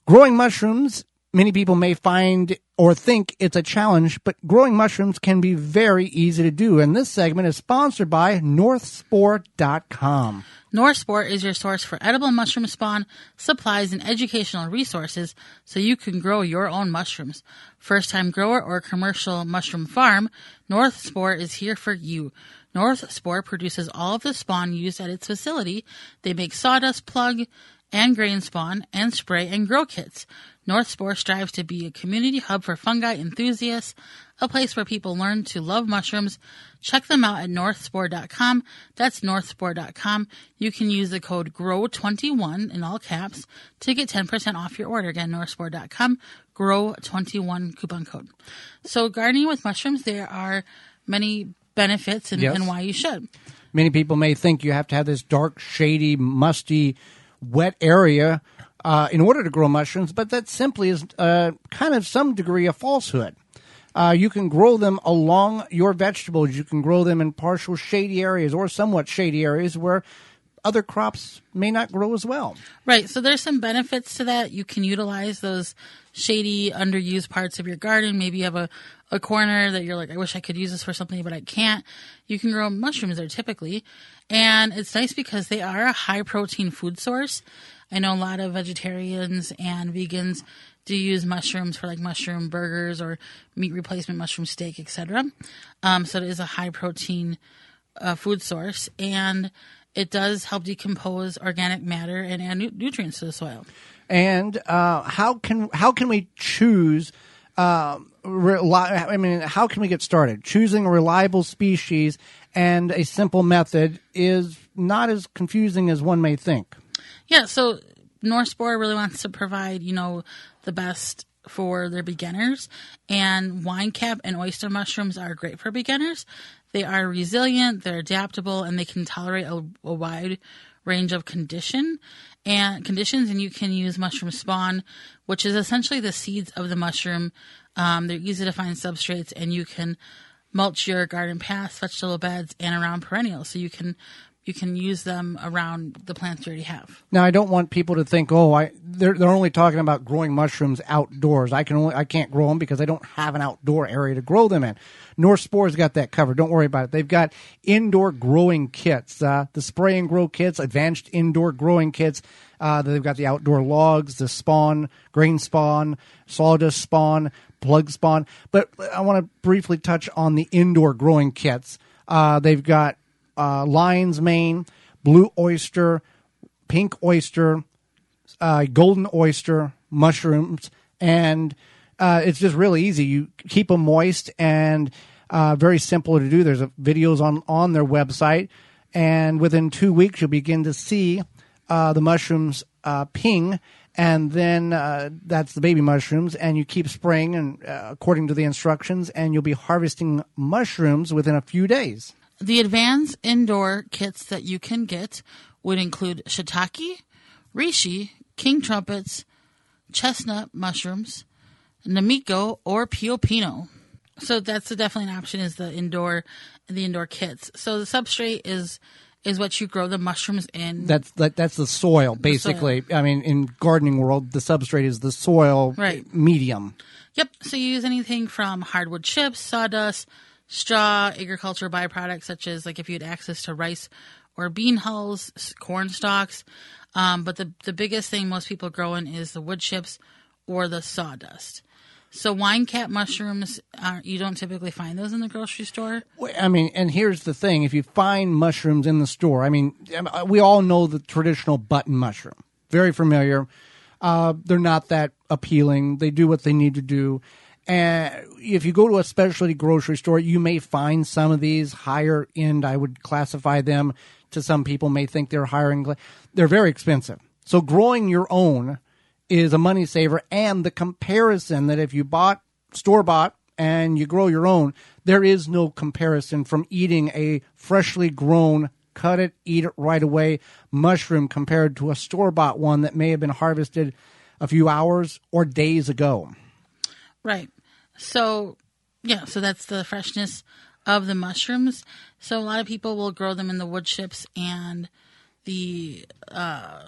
Growing mushrooms, many people may find or think it's a challenge, but growing mushrooms can be very easy to do. And this segment is sponsored by NorthSpore.com. NorthSpore is your source for edible mushroom spawn, supplies, and educational resources so you can grow your own mushrooms. First-time grower or commercial mushroom farm, NorthSpore is here for you. NorthSpore produces all of the spawn used at its facility. They make sawdust, plug, and grain spawn, and spray and grow kits. NorthSpore strives to be a community hub for fungi enthusiasts, a place where people learn to love mushrooms. Check them out at northspore.com. That's northspore.com. You can use the code GROW21 in all caps to get 10% off your order. Again, northspore.com, GROW21 coupon code. So gardening with mushrooms, there are many benefits and why you should. Many people may think you have to have this dark, shady, musty, wet area in order to grow mushrooms, but that simply is kind of some degree of falsehood. You can grow them along your vegetables. You can grow them in partial shady areas or somewhat shady areas where other crops may not grow as well. Right. So there's some benefits to that. You can utilize those shady, underused parts of your garden. Maybe you have a corner that you're like, I wish I could use this for something, but I can't. You can grow mushrooms there typically. And it's nice because they are a high-protein food source. I know a lot of vegetarians and vegans do use mushrooms for like mushroom burgers or meat replacement mushroom steak, etc. So it is a high-protein food source. And it does help decompose organic matter and add nutrients to the soil. And how can we choose? How can we get started? Choosing a reliable species and a simple method is not as confusing as one may think. Yeah, so NorthSpore really wants to provide, the best for their beginners, and wine cap and oyster mushrooms are great for beginners. They are resilient, they're adaptable, and they can tolerate a wide range of conditions, and you can use mushroom spawn, which is essentially the seeds of the mushroom. They're easy to find substrates, and you can mulch your garden paths, vegetable beds, and around perennials. So you can use them around the plants you already have. Now, I don't want people to think, they're only talking about growing mushrooms outdoors. I can't grow them because I don't have an outdoor area to grow them in. NorthSpore's got that covered. Don't worry about it. They've got indoor growing kits, the spray and grow kits, advanced indoor growing kits. They've got the outdoor logs, the spawn, grain spawn, sawdust spawn, plug spawn. But I want to briefly touch on the indoor growing kits. They've got lion's mane, blue oyster, pink oyster, golden oyster, mushrooms, and it's just really easy. You keep them moist and very simple to do. There's videos on their website, and within 2 weeks you'll begin to see the mushrooms ping, and then that's the baby mushrooms, and you keep spraying and according to the instructions, and you'll be harvesting mushrooms within a few days. The advanced indoor kits that you can get would include shiitake, reishi, king trumpets, chestnut mushrooms, namiko, or pio-pino. So that's definitely an option, is the indoor kits. So the substrate is what you grow the mushrooms in. That's the soil, basically. The soil. I mean, in gardening world, the substrate is the soil medium. Yep. So you use anything from hardwood chips, sawdust, straw, agriculture byproducts, such as like if you had access to rice or bean hulls, corn stalks. But the biggest thing most people grow in is the wood chips or the sawdust. So wine cap mushrooms, you don't typically find those in the grocery store? I mean, and here's the thing. If you find mushrooms in the store, I mean, we all know the traditional button mushroom. Very familiar. They're not that appealing. They do what they need to do. And if you go to a specialty grocery store, you may find some of these higher end. I would classify them, to some people may think they're higher end. They're very expensive. So growing your own is a money saver, and the comparison that if you bought store-bought and you grow your own, there is no comparison from eating a freshly grown, cut it, eat it right away mushroom compared to a store-bought one that may have been harvested a few hours or days ago. Right. So that's the freshness of the mushrooms. So a lot of people will grow them in the wood chips and the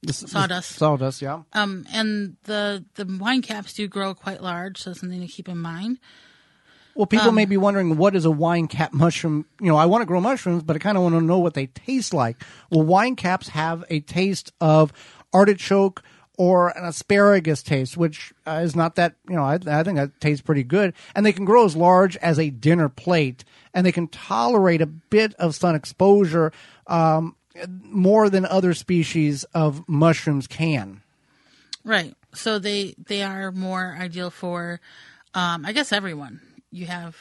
Sawdust. Yeah. And the wine caps do grow quite large, so it's something to keep in mind. Well, people may be wondering, what is a wine cap mushroom? I want to grow mushrooms, but I kind of want to know what they taste like. Well, wine caps have a taste of artichoke or an asparagus taste, which is not that, I think that tastes pretty good. And they can grow as large as a dinner plate, and they can tolerate a bit of sun exposure more than other species of mushrooms can. Right. So they are more ideal for, I guess, everyone. You have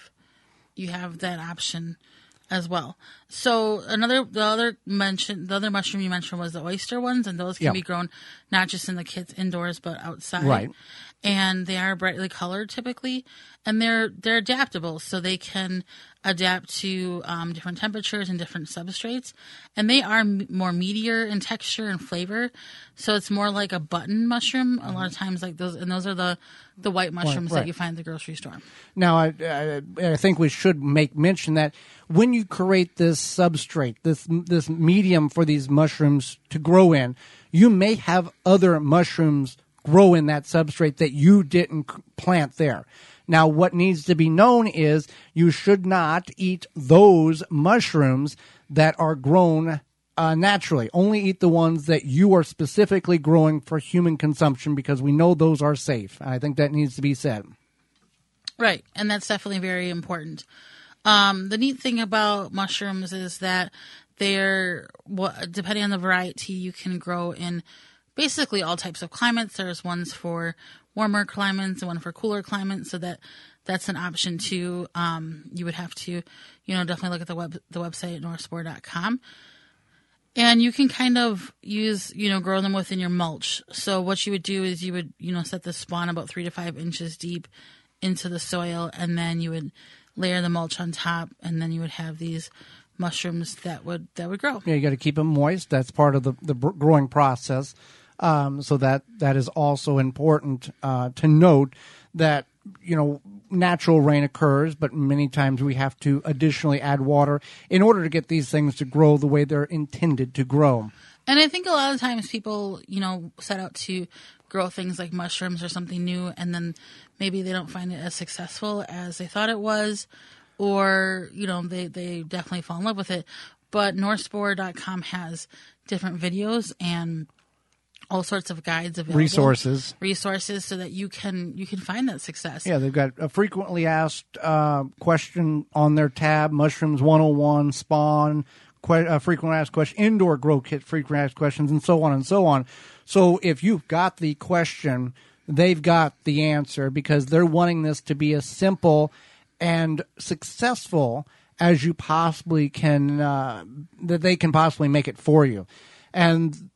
that option as well. So the other mushroom you mentioned was the oyster ones, and those can be grown not just in the kits indoors but outside. Right. And they are brightly colored typically, and they're adaptable, so they can adapt to different temperatures and different substrates. And they are more meatier in texture and flavor, so it's more like a button mushroom. A lot of times, like those, and those are the white mushrooms that you find at the grocery store. Now, I think we should make mention that when you create this substrate, this medium for these mushrooms to grow in, you may have other mushrooms grow in that substrate that you didn't plant there. Now, what needs to be known is you should not eat those mushrooms that are grown naturally. Only eat the ones that you are specifically growing for human consumption, because we know those are safe. I think that needs to be said. Right, and that's definitely very important. The neat thing about mushrooms is that they're, depending on the variety, you can grow in basically all types of climates. There's ones for warmer climates and one for cooler climates, so that's an option too. You would have to, definitely look at the website at northspore.com. And you can kind of use, grow them within your mulch. So what you would do is you would, set the spawn about 3 to 5 inches deep into the soil, and then you would layer the mulch on top, and then you would have these mushrooms that would grow. Yeah, you got to keep them moist. That's part of the growing process. So that is also important to note that, natural rain occurs, but many times we have to additionally add water in order to get these things to grow the way they're intended to grow. And I think a lot of times people, set out to grow things like mushrooms or something new, and then maybe they don't find it as successful as they thought it was, or, they definitely fall in love with it. But northspore.com has different videos and all sorts of guides available. Resources so that you can find that success. Yeah, they've got a frequently asked question on their tab, Mushrooms 101, Spawn, frequently asked question, Indoor Grow Kit, frequently asked questions, and so on and so on. So if you've got the question, they've got the answer, because they're wanting this to be as simple and successful as you possibly can, that they can possibly make it for you. And,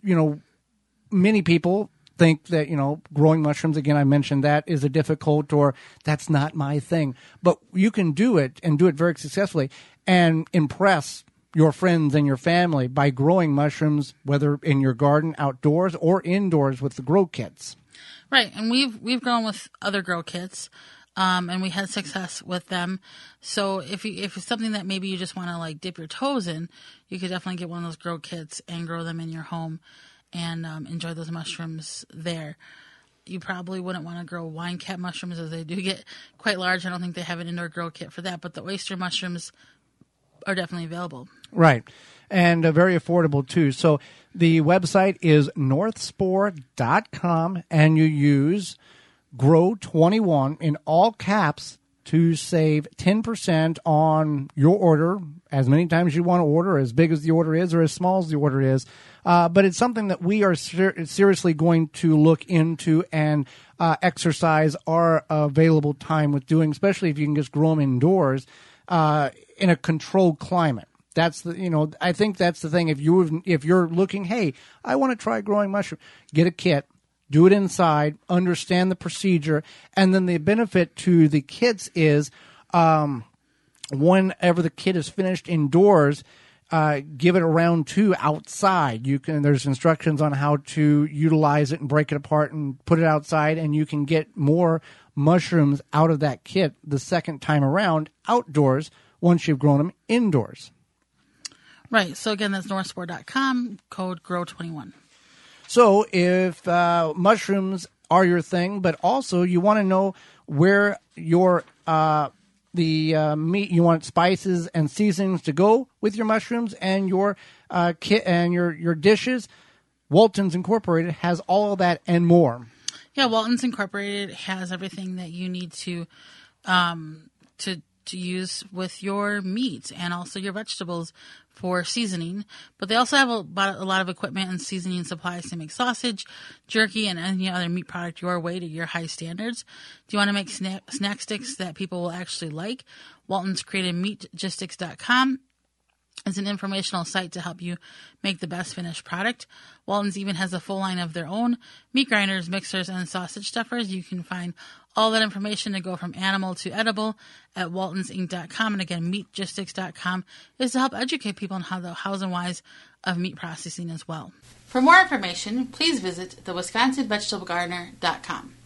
many people think that, growing mushrooms, again, I mentioned that, is a difficult, or that's not my thing. But you can do it, and do it very successfully, and impress your friends and your family by growing mushrooms, whether in your garden, outdoors, or indoors with the grow kits. Right, and we've grown with other grow kits, and we had success with them. So if it's something that maybe you just want to dip your toes in, you could definitely get one of those grow kits and grow them in your home and enjoy those mushrooms there. You probably wouldn't want to grow wine cap mushrooms, as they do get quite large. I don't think they have an indoor grow kit for that, but the oyster mushrooms are definitely available. Right, and very affordable too. So the website is northspore.com, and you use GROW21 in all caps to save 10% on your order, as many times as you want to order, as big as the order is or as small as the order is. But it's something that we are seriously going to look into and exercise our available time with doing, especially if you can just grow them indoors in a controlled climate. That's I think that's the thing. If you're looking, hey, I want to try growing mushroom, get a kit. Do it inside, understand the procedure, and then the benefit to the kits is whenever the kit is finished indoors, give it a round 2 outside. There's instructions on how to utilize it and break it apart and put it outside, and you can get more mushrooms out of that kit the second time around outdoors once you've grown them indoors. Right. So again, that's northspore.com, code GROW21. So if mushrooms are your thing, but also you want to know where your meat, you want spices and seasonings to go with your mushrooms and your kit and your dishes, Walton's Incorporated has all of that and more. Yeah, Walton's Incorporated has everything that you need to use with your meat and also your vegetables for seasoning. But they also have a lot of equipment and seasoning supplies to make sausage, jerky, and any other meat product your way to your high standards. Do you want to make snack sticks that people will actually like? Walton's created meatgistics.com. It's an informational site to help you make the best finished product. Walton's even has a full line of their own meat grinders, mixers, and sausage stuffers. You can find all that information to go from animal to edible at waltonsinc.com. And again, meatgistics.com is to help educate people on how the hows and whys of meat processing as well. For more information, please visit thewisconsinvegetablegardener.com.